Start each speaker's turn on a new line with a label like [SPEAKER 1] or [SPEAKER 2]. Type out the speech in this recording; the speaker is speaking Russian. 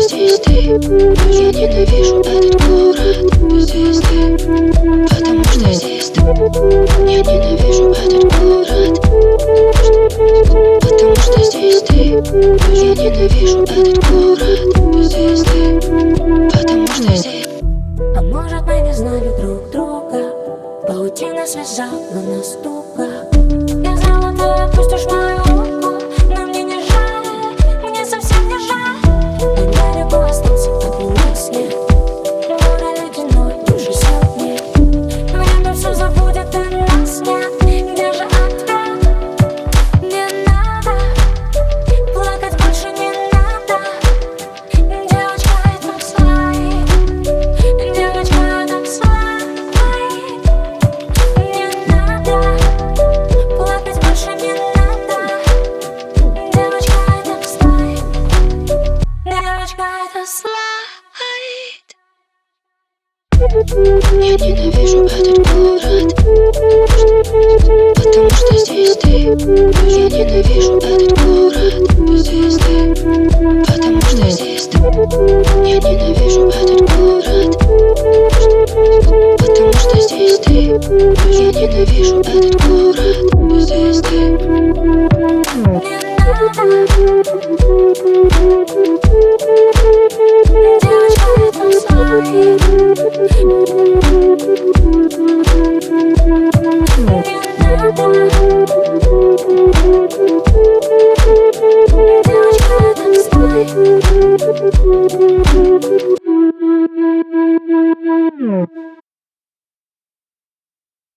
[SPEAKER 1] здесь ты. Я ненавижу этот город. Здесь ты, потому что здесь ты. Я ненавижу этот город, потому что здесь ты. Я ненавижу этот город. Здесь ты, потому что здесь.
[SPEAKER 2] А может, мы не знали друг друга, паутина связала нас туго. Я знала, ты отпустишь мою руку, но мне не жаль, мне совсем не жаль. На берегу остался теплый снег, море ледяной, души сотни. Время все забудет и нас нет. Где же ответ? Не надо плакать, больше не надо. Девочка, это слай. Девочка, это слай. Не надо плакать, больше не надо. Девочка, это слай. Девочка, это слайд.
[SPEAKER 1] Я ненавижу этот город, потому что здесь ты. Я ненавижу этот город. Здесь ты, потому что здесь ты. Я ненавижу этот город, потому что здесь ты. Я ненавижу этот город. Здесь ты.
[SPEAKER 2] Девочка, это слайд. Девочка, это слайд.